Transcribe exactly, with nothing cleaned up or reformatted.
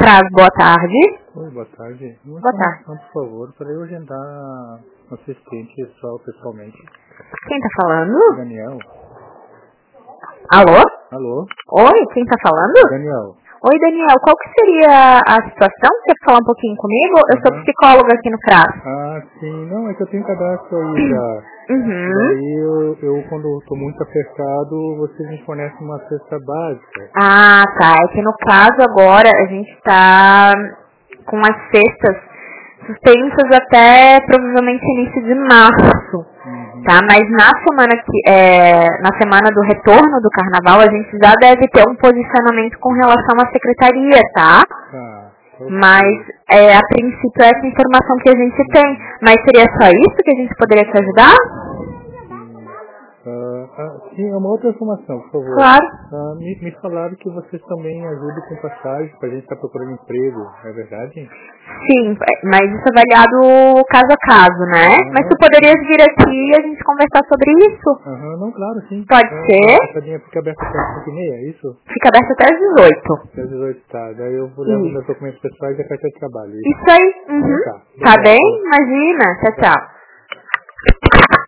Cras, boa tarde. Oi, boa tarde. Uma Boa tarde. informação, por favor, para eu agendar um assistente só pessoalmente. Quem tá falando? Daniel. Alô? Alô? Oi, quem tá falando? Daniel. Oi, Daniel, qual que seria a situação? Você quer falar um pouquinho comigo? Eu sou Uhum. psicóloga aqui no Cras. Ah, sim. Não, é que eu tenho cadastro aí já. Uhum. Daí eu, eu quando estou muito apertado, vocês me fornecem uma cesta básica. Ah, tá. É que no caso agora a gente tá com as cestas suspensas até provavelmente início de março. Uhum. Tá? Mas na semana que é, na semana do retorno do carnaval a gente já deve ter um posicionamento com relação à secretaria, tá? Tá. Ok. Mas é, a princípio é essa informação que a gente tem. Mas seria só isso que a gente poderia te ajudar? Ah, ah, sim, uma outra informação, por favor. Claro. Ah, me, me falaram que vocês também ajudam com passagem para a gente estar procurando emprego, é verdade? Sim, mas isso é avaliado caso a caso, né? Ah, Mas não. tu poderias vir aqui e a gente conversar sobre isso? Aham, não, claro, sim. Pode Ah, ser? a casadinha fica aberta até as cinco e meia, é isso? Fica aberto até às dezoito. Até às dezoito, tá. Daí eu vou levar Isso. meus documentos pessoais e a carta de trabalho. Isso. Isso aí. Uhum. Tá. Tá Obrigado. bem? Imagina. Tchau, tchau.